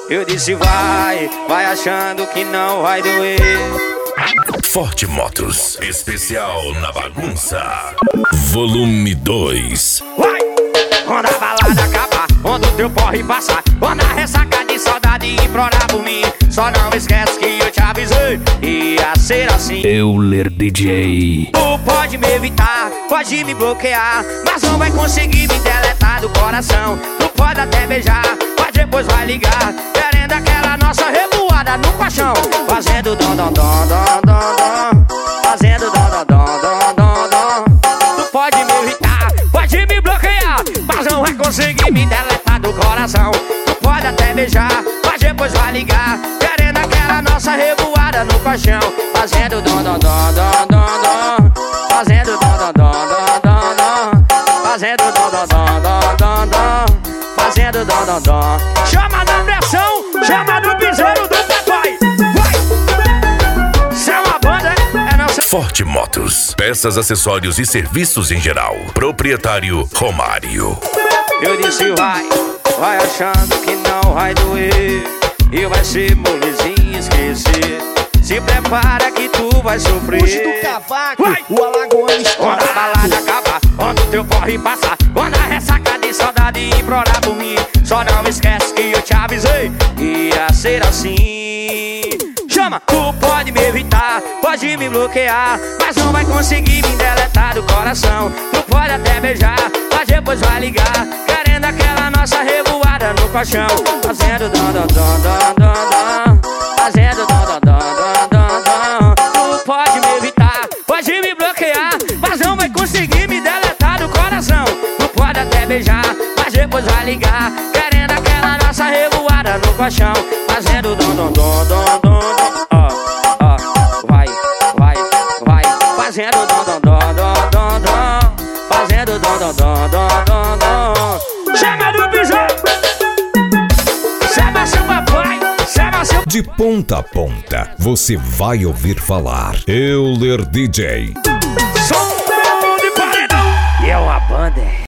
Eu disse vai achando que não vai doer. Forte Motos, especial na bagunça. Volume 2. Vai! Quando a balada acabar, quando o teu porre passar, quando a ressaca de saudade implorar por mim, só não esquece que eu te avisei, ia ser assim. Euler DJ. Tu pode me evitar, pode me bloquear, mas não vai conseguir me deletar do coração. Tu pode até beijar, mas depois vai ligar, querendo aquela nossa revoada no paixão. Fazendo dom dom dom dom dom dom, fazendo dom dom dom dom dom dom. Tu pode me evitar, pode me bloquear, mas não vai conseguir me deletar do coração. Tu pode até beijar, mas depois vai ligar, querendo aquela nossa revoada no paixão. Fazendo dom dom dom dom dom dom, fazendo dom dom dom dom dom dom, fazendo dom dom dom dom dom dom, fazendo dom dom dom. Chama na pressão, chama no piseiro do papai. Vai! Cê é uma banda, é não ser... Forte Motos, peças, acessórios e serviços em geral. Proprietário Romário. Eu disse vai achando que não vai doer, e vai ser molezinho esquecer. Se prepara que tu vai sofrer. Puxa do cavaco, vai! O Alagoano estoura. Quando a balada acabar, quando o teu corre passar, quando a ressaca de saudade implorar por mim, só não esquece que eu te avisei, ia ser assim. Chama, tu pode me evitar, pode me bloquear, mas não vai conseguir me deletar do coração. Tu pode até beijar, mas depois vai ligar, querendo aquela nossa revoada no colchão. Fazendo dom dom dom dom dom dom, fazendo dom dom dom dom dom dom. Tu pode me evitar, pode me bloquear, mas não vai conseguir me deletar do coração. Tu pode até beijar, mas depois vai ligar, querendo aquela nossa revoada no colchão. Fazendo dom dom dom dom dom dom, vai, fazendo dom dom dom dom dom dom, fazendo dom dom dom dom dom dom. Chama do piseiro, chama seu papai, chama seu... De ponta a ponta, você vai ouvir falar Euler DJ. Som de paredão, e é uma banda.